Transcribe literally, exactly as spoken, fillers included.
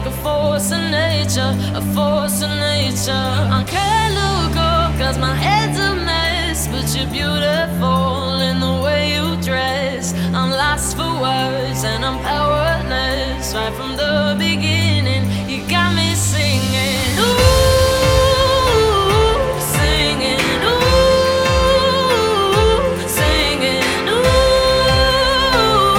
a force of nature, a force of nature. I can't look up cause my head's a mess, but you're beautiful in the way you dress. I'm lost for words and I'm powerless. Right from the beginning, you got me singing.